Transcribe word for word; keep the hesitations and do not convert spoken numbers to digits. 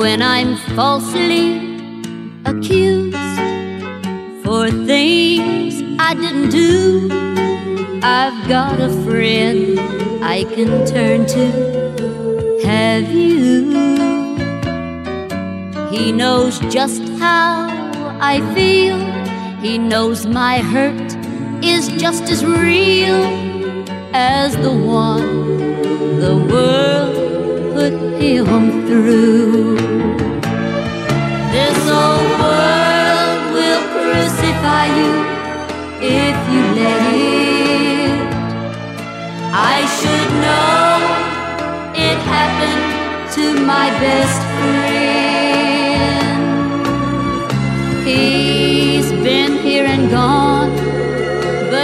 when I'm falsely accused for things I didn't do. I've got a friend I can turn to. Have you? He knows just how I feel. He knows my hurt is just as real as the one the world put him through. This old world will crucify you if you let it. I should know it happened to my best friend.